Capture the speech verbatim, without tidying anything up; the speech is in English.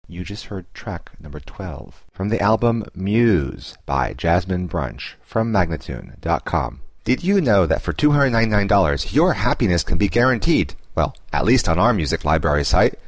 You just heard track number twelve from the album Muse by Jasmine Brunch from Magnatune dot com. Did you know that for two hundred ninety-nine dollars your happiness can be guaranteed? Well, at least on our music library site.